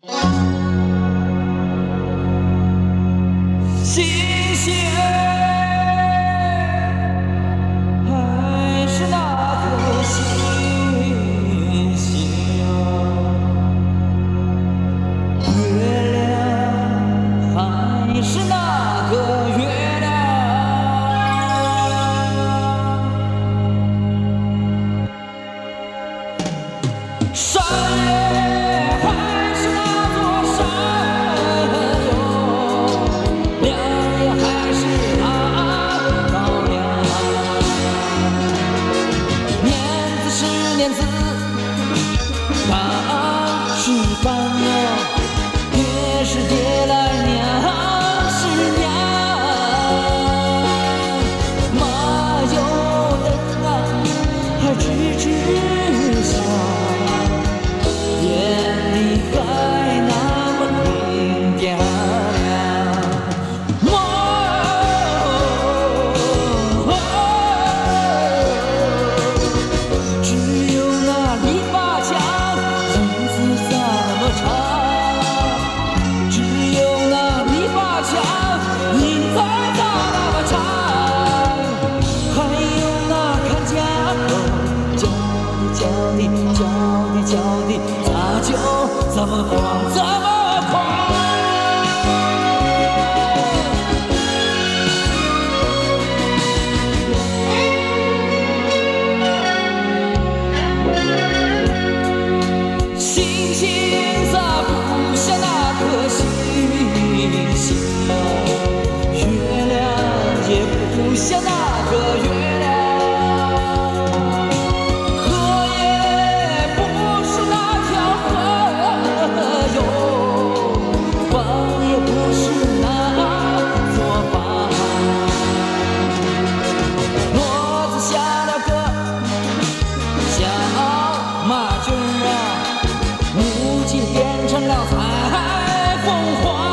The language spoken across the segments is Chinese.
星星还是那颗星星，月亮还是那个月亮，山也还是那座山哟，亮也还是那高粱，年子是年子，半是半哟，爹是爹来娘是娘，马有灯啊还吱吱响，眼里还那么明亮亮。只有那篱笆墙影子那么长，只有那篱笆墙影子那么长，还有那看家狗叫的，咋就这么狂，这么狂？星星咋不像那颗星星啊？月亮也不像那个月亮。河也不是那条河哟，房也不是那座房。骡子下了个小马驹儿啊，母鸡变成了彩凤凰。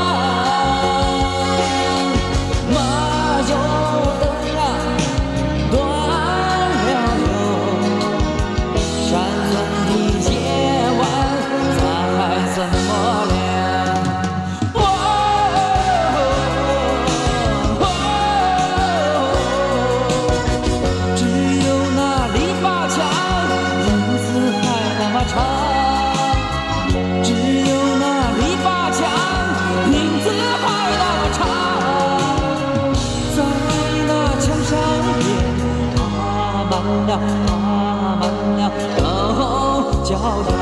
马有灯啊断了哟，山村的夜晚再怎么亮？只有那篱笆墙影子还那么长，只有那篱笆墙影子还那么长，在那墙上边爬满了都叫呀。